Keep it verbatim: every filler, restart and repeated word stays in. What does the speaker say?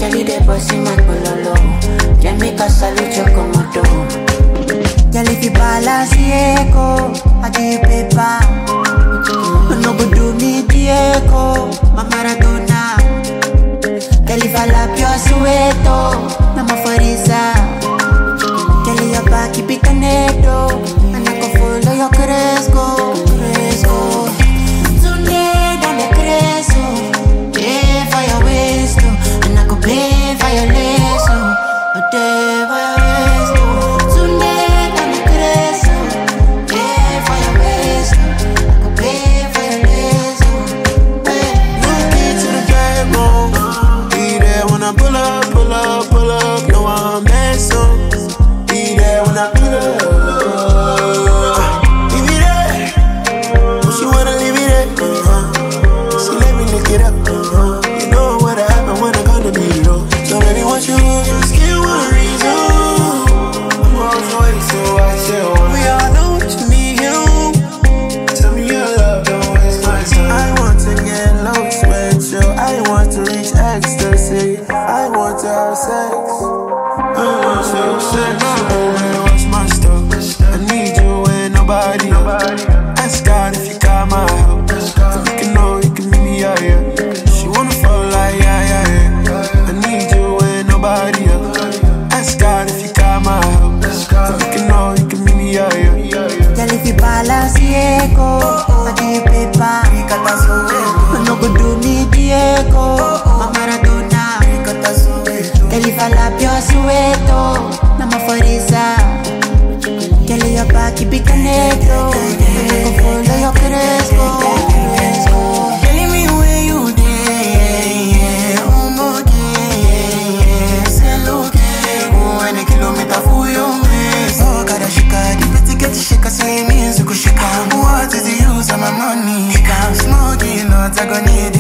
Jelly de bossy my pololo. Let me salute your comodo. Girl, if you balance echo, I give you paper. No go do me Diego, my Maradona. Girl, if I lap your sueto, I'm a Farisa. Girl, your back, keep it canedo. And I can follow your Cresco, Cresco. Tonight, I'm a Cresco. Pay for your waist, and I could pay for your lace, a day for your waist. Tonight, I'm a Cresco. Pay for your waist, I could pay for your lace. No key to the bedroom. Be there when I pull up, pull up, pull up. No, I'm mess up. Be there when I pull up. Leave it there. Oh, she wanna leave it there. Uh-huh. She let me lick it up. Uh-huh. You know what happened when I come to be low. So baby, what you want? Just give one reason. I'm on the way, so I chill. We all know what you need, you. Tell me your love, don't waste my time. I want to get low, sweat you. I want to reach ecstasy. I want to have sex. I want to have sex. I watch my stuff. I need you and nobody else. Ask God if you got my help. So we can know you can meet me out here. She wanna fall like yeah, yeah, yeah. I need you and nobody else. Ask God if you got my help. So we can know you can meet me out here. Girl, if you balance echo, I give you paper. No go do me Diego, my Maradona. Girl, if I lap your sueto, I'm a Farisa. Girl, your back, keep it canedo. I can follow your Cresco, Cresco. Telling me where you there, oh my God, say look, oh, and a kilometer for your waist. Oh, gotta shika, the pretty get shika, say me, so go shika. What is the use of my money? I'm smoking, not I gonna need